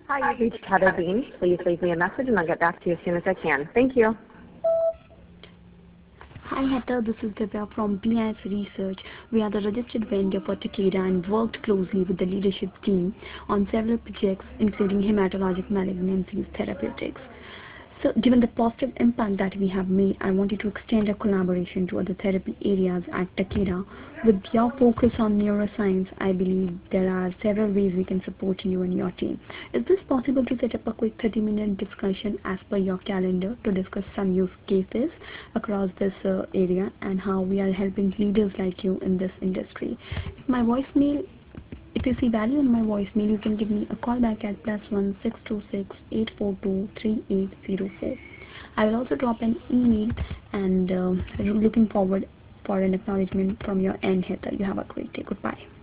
Hi, you've reached Heather Bean. Please leave me a message and I'll get back to you as soon as I can. Thank you. Hi Heather, this is Divya from BIS Research. We are the registered vendor for Takeda and worked closely with the leadership team on several projects including hematologic malignancies therapeutics. So given the positive impact that we have made, I wanted to extend our collaboration to other therapy areas at Takeda. With your focus on neuroscience, I believe there are several ways we can support you and your team. Is this possible to set up a quick 30-minute discussion as per your calendar to discuss some use cases across this area and how we are helping leaders like you in this industry? If you see value in my voicemail, you can give me a call back at +1 626 842 3804. I will also drop an email and looking forward for an acknowledgement from your end, Heather. You have a great day. Goodbye.